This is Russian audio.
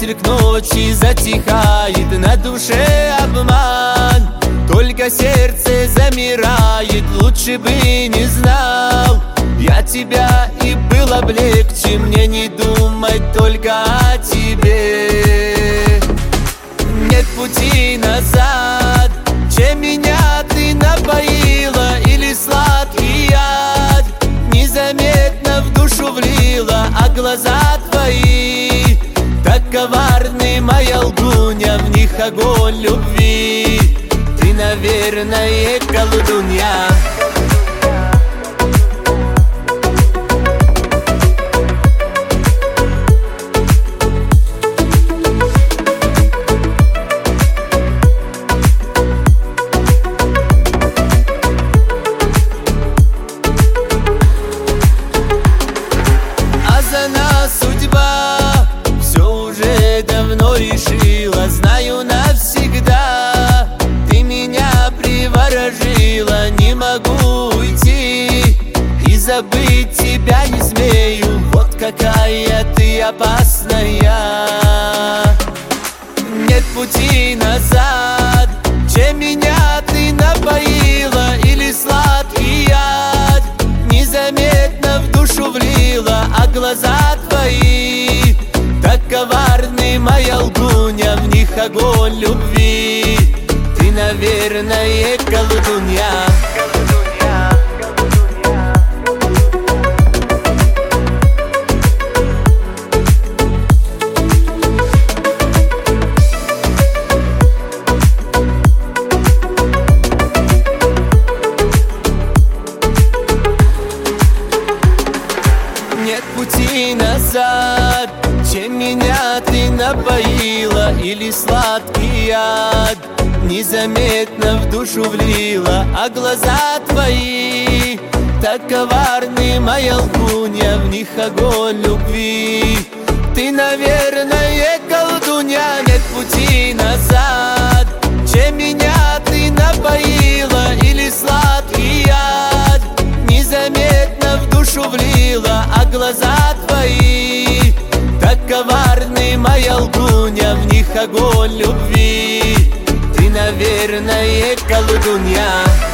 сумерк ночи затихает, на душе обман, только сердце замирает. Лучше бы не знал я тебя, и было б легче мне не думать только о тебе. Нет пути назад, чем меня ты напоила, или сладкий яд незаметно в душу влила, а глаза твои так коварны, моя лгунья, в них огонь любви. Ты, наверное, колдунья. Судьба все уже давно решила, знаю навсегда. Ты меня приворожила, не могу уйти и забыть тебя не смею. Вот какая ты опасная. Нет пути назад, чем меня ты напоила, или сладкий яд незаметно в душу влила, а глаза твои так коварны, моя лгунья, в них огонь любви. Ты, наверное, колдунья. Нет пути назад, чем меня ты напоила, или сладкий яд незаметно в душу влила, а глаза твои так коварны, моя лгунья, в них огонь любви. Ты, наверное, колдунья. Нет пути назад, чем меня ты напоила, или сладкий яд незаметно в душу влила, а глаза твои так коварны, моя лгунья, в них огонь любви. Ты, наверное, колдунья.